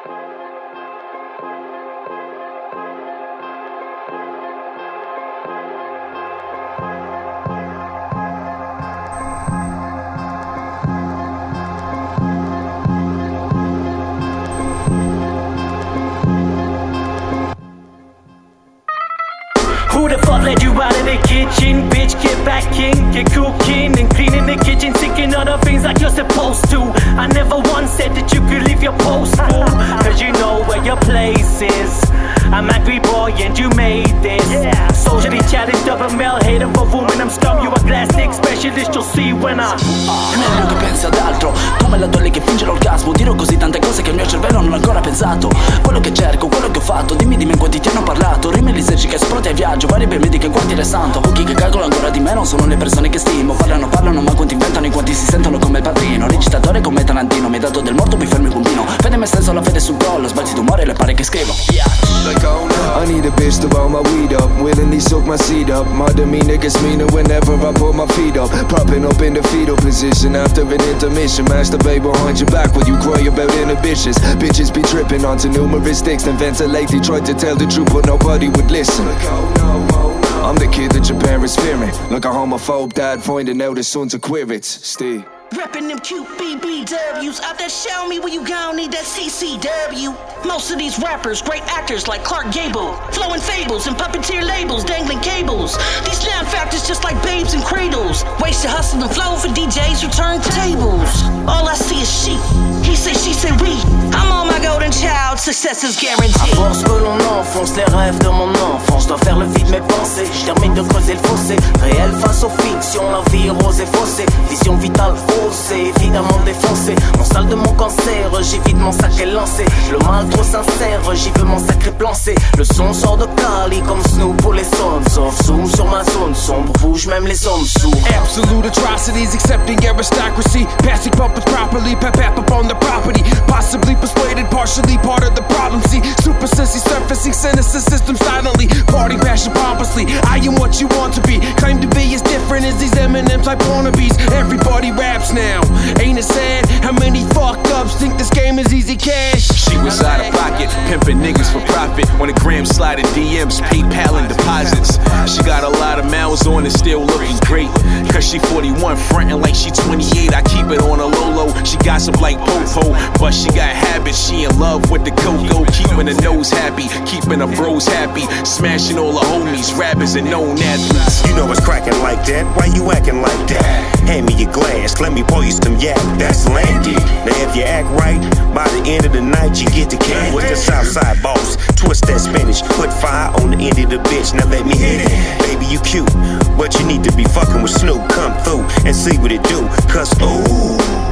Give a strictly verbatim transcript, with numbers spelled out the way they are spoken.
Who the fuck let you out of the kitchen? Bitch, get back in, get cooking and cleaning the kitchen, thinking other things like you're supposed to. I never once said that you could leave your post, fool, cause you know where your place is. I'm angry boy and you made this. Socially challenged, double male, hate of a woman. I'm scum, you a plastic specialist, you'll see when I Nemmeno che pensi ad altro, come la donna che finge l'orgasmo. Dirò così tante cose che il mio cervello non ha ancora pensato. Quello che cerco, quello che ho fatto, dimmi di me quanti ti hanno parlato. Rime lisergiche spronti al viaggio, vari bei medici in quartiere santo. Occhi che calcolano ancora di me, non sono le persone che stimo. Parlano, parlano, ma quanti inventano in quanti si sentono come il padrino. Recitatore come Tarantino, mi hai dato del morto, mi fermo il combino. Fede me stesso, la fede sul collo, sbalzi d'umore, le pare che scrivo. I need a bitch to roll my weed up, willingly soak my seed up. My demeanor gets meaner whenever I put my feet up. Propping up in the fetal position after an intermission. Masturbate behind your back while you cry about inhibitions. Bitches be tripping onto numerous sticks and ventilate. They tried to tell the truth but nobody would listen. I'm the kid that your parents fearing, like a homophobe dad finding out his son's a queer. It's Steve. Reppin' them cute B B Ws. Out there, show me where you gon' need that C C W. Most of these rappers, great actors like Clark Gable. Flowing fables and puppeteer labels, dangling cables. These sound factors just like babes in cradles. Wasted hustle and flow for D Js who turn tables. All I see is sheep. He say, she say, we. I'm on my golden child, success is guaranteed. À force que l'on enfonce les rêves de mon enfance, je dois faire le vide mes pensées. Je termine de creuser le fossé. Réel face aux fictions, la vie rose et faussée. Vision vitale faussée, évidemment défoncée. Mon salle de mon cancer, j'y vide mon sac et lancé. Le mal trop sincère, j'y veux mon sacré plancé. Le son sort de Cali comme Snoop pour les sons. Sauf zoom sur ma zone sombre, bouge même les hommes sourds. Absolute atrocities, accepting aristocracy. Passing puppets properly, pep pep up on the property. Possibly persuaded, partially part of the problem. See, super sissy surfacing sinister system silently. Party passion pompously, I am what you want to be. Claim to be as different as these Eminem type wannabes. Everybody raps now, ain't it sad how many fuck ups think this game is easy cash? She was out of pocket, pimping niggas for profit. On the gram sliding D Ms, PayPal and deposits. She got a lot of mouths on and still looking great. Cause she forty-one, frontin' like she twenty-eight. I keep it on a low-low, she gossip like Popo. But she got habits, she in love with the cocoa. Keeping her nose happy, keeping her bros happy. Smashing all her homies, rappers and known athletes. You know it's cracking like that, why you acting like that? Hand me your glass, let me pour you some yak, that's landy. Now if you act right, by the end of the night you get the can with the Southside boss. Twist that spinach, put fire on the end of the bitch, now let me hit it. Baby you cute, but you need to be fucking with Snoop. Come through and see what it do, cause ooh